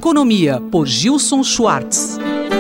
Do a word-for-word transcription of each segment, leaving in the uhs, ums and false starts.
Economia, por Gilson Schwartz.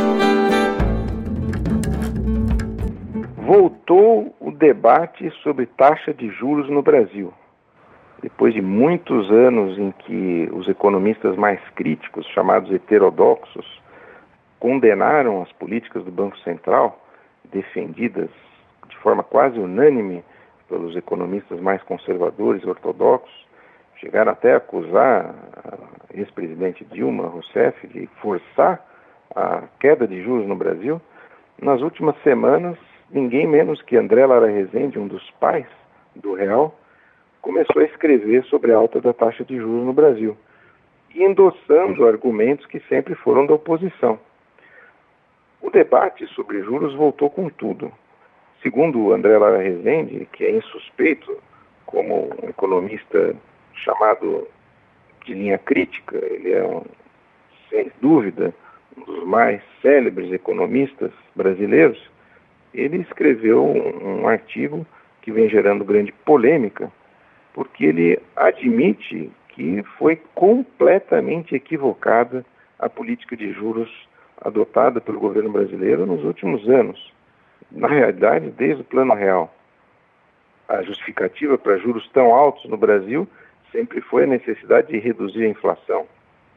Voltou o debate sobre taxa de juros no Brasil. Depois de muitos anos em que os economistas mais críticos, chamados heterodoxos, condenaram as políticas do Banco Central, defendidas de forma quase unânime pelos economistas mais conservadores e ortodoxos, chegaram até a acusar a ex-presidente Dilma Rousseff de forçar a queda de juros no Brasil. Nas últimas semanas, ninguém menos que André Lara Rezende, um dos pais do real, começou a escrever sobre a alta da taxa de juros no Brasil, e endossando argumentos que sempre foram da oposição. O debate sobre juros voltou com tudo. Segundo o André Lara Rezende, que é insuspeito como um economista chamado de linha crítica, ele é, um, sem dúvida, um dos mais célebres economistas brasileiros, ele escreveu um, um artigo que vem gerando grande polêmica, porque ele admite que foi completamente equivocada a política de juros adotada pelo governo brasileiro nos últimos anos. Na realidade, desde o Plano Real. A justificativa para juros tão altos no Brasil sempre foi a necessidade de reduzir a inflação.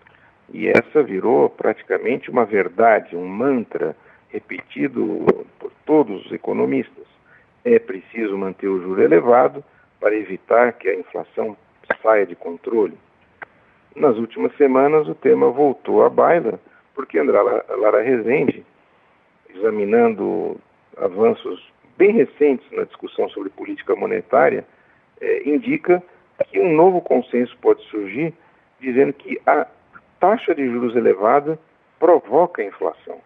E essa virou praticamente uma verdade, um mantra repetido por todos os economistas. É preciso manter o juro elevado para evitar que a inflação saia de controle. Nas últimas semanas, o tema voltou à baila, porque André Lara Rezende, examinando avanços bem recentes na discussão sobre política monetária, eh, indica que um novo consenso pode surgir, dizendo que a taxa de juros elevada provoca a inflação.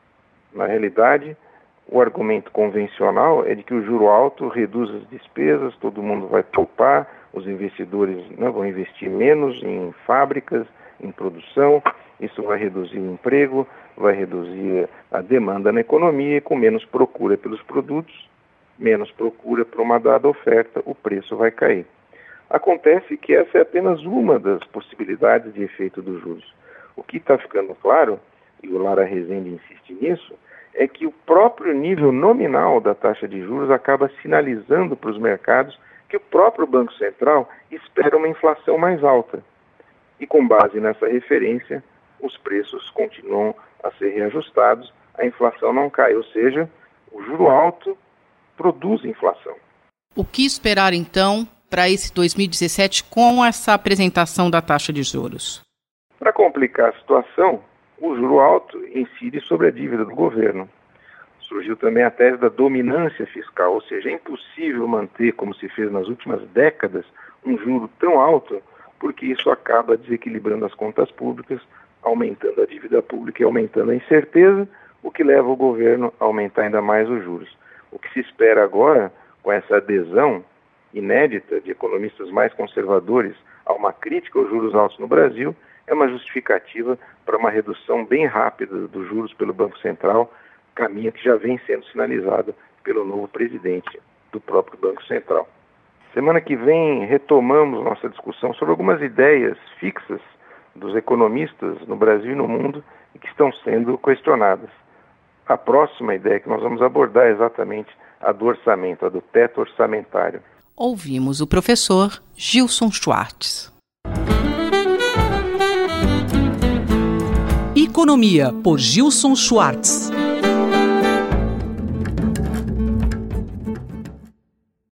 Na realidade, o argumento convencional é de que o juro alto reduz as despesas, todo mundo vai poupar, os investidores não vão investir menos em fábricas, em produção, isso vai reduzir o emprego, vai reduzir a demanda na economia e com menos procura pelos produtos, menos procura para uma dada oferta, o preço vai cair. Acontece que essa é apenas uma das possibilidades de efeito dos juros. O que está ficando claro, e o Lara Rezende insiste nisso, é que o próprio nível nominal da taxa de juros acaba sinalizando para os mercados que o próprio Banco Central espera uma inflação mais alta. E com base nessa referência, os preços continuam a ser reajustados, a inflação não cai, ou seja, o juro alto produz inflação. O que esperar, então, para esse dois mil e dezessete com essa apresentação da taxa de juros? Para complicar a situação, o juro alto incide sobre a dívida do governo. Surgiu também a tese da dominância fiscal, ou seja, é impossível manter, como se fez nas últimas décadas, um juro tão alto, porque isso acaba desequilibrando as contas públicas, aumentando a dívida pública e aumentando a incerteza, o que leva o governo a aumentar ainda mais os juros. O que se espera agora, com essa adesão inédita de economistas mais conservadores a uma crítica aos juros altos no Brasil, é uma justificativa para uma redução bem rápida dos juros pelo Banco Central, caminho que já vem sendo sinalizado pelo novo presidente do próprio Banco Central. Semana que vem retomamos nossa discussão sobre algumas ideias fixas dos economistas no Brasil e no mundo e que estão sendo questionadas. A próxima ideia que nós vamos abordar é exatamente a do orçamento, a do teto orçamentário. Ouvimos o professor Gilson Schwartz. Economia, por Gilson Schwartz.